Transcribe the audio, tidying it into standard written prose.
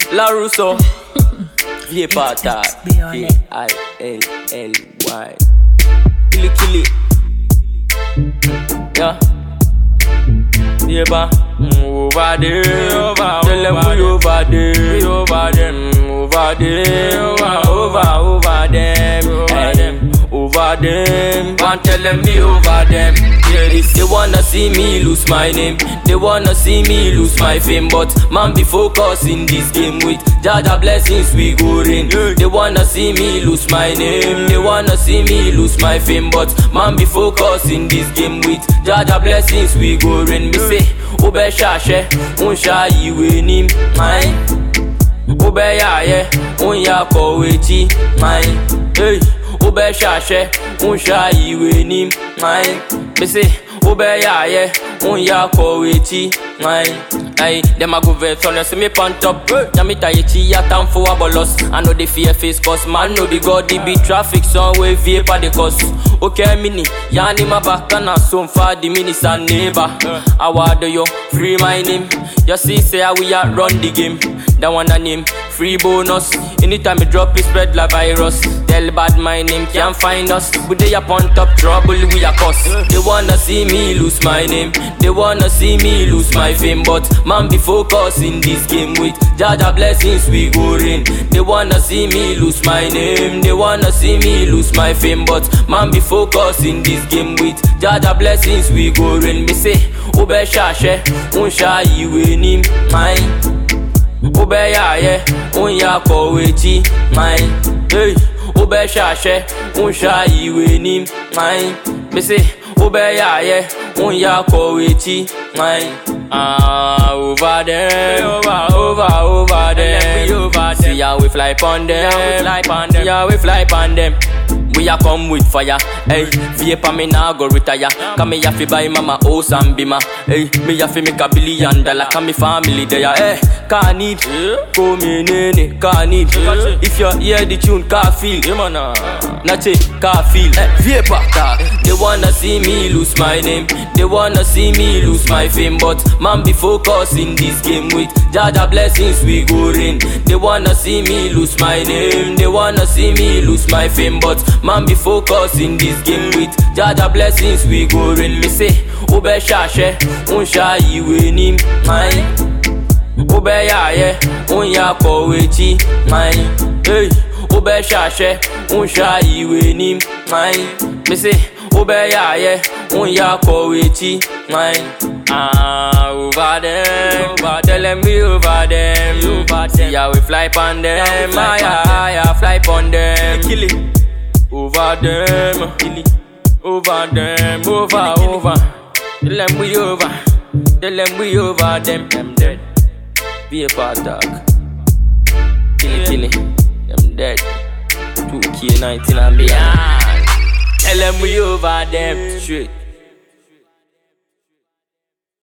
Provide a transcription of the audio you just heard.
La Russo. Vapor Talk. K-I-L-L-Y. Killy. Yeah. Vapor. Over there, over. Tell them we over there. We over them. Over there, over them. Over them. Can't tell them me over them. They wanna see me lose my name. They wanna see me lose my fame. But man, be focused in this game with Jaja blessings we go in. They wanna see me lose my name. They wanna see me lose my fame. But man, be focused in this game with Jaja blessings we go in. Me say, Obe Shashe, Unsha Iwe Nim, mine. Obe Yaye, Unya Kowechi, mine. Hey, Obe Shashe, Unsha Iwe Nim, mine. Me say, Obe Yaye, Unya Kowechi, mine. Aye, them a go vex on us, me pant up. Yami Taichi, ya time for a bolos. I know the fear face cause man know the god, the beat traffic, some way vapor the cost. Okay, mini, yani my back and so far the minister neighbor. I want you, free my name. You see, say we are run the game. That one a name, free bonus. Anytime we drop it, spread like virus. Tell bad my name, can't find us. But they upon top trouble, we are cause. They wanna see me lose my name. They wanna see me lose my fame. But man, be focused in this game with Jaja blessings we go in. They wanna see me lose my name. They wanna see me lose my fame. But man, be focused in this game with Jaja blessings we go in. Me say, Obe Shashe, Unsha Iwe Nim, mine. Obe Yaye, Unya Kowechi, mine. Hey, Obe Shashe, Unsha Iwe Nim, mine. Me say, Obe Yaye, Unya Kowechi, mine. Over them, over them. See how we fly pon them, yeah we fly pon them. We a come with fire, hey. Vapor me nah go retire. Come me have to buy mama house and bima, hey. Me have to make $1 billion. Come me family there, hey. Can't need, come in, can't need. If you hear the tune, can't feel. Not it, can't feel. Vapor Talk. They wanna see me lose my name. They wanna see me lose my fame. But man, be focused in this game with Jaja blessings we go in. They wanna see me lose my name. They wanna see me lose my fame. But man, be focused in this game with Jaja blessings we go in. Me say, Obe Shashe, Unsha Iwe Nim, mine. Obe Yaye, Unya Kowechi, mine. Hey, Obe Shashe, Unsha Iwe Nim, mine. Me say, Obe Yaye, Unya Kowechi, mine. Over them, tell them we over them. See how we fly pon them, I fly pon them. Kill it. Over them, over them, over. Tell them we over them dead. Vapor Talk. Kill it, them dead. 2K19 and beyond. Tell them we over them straight.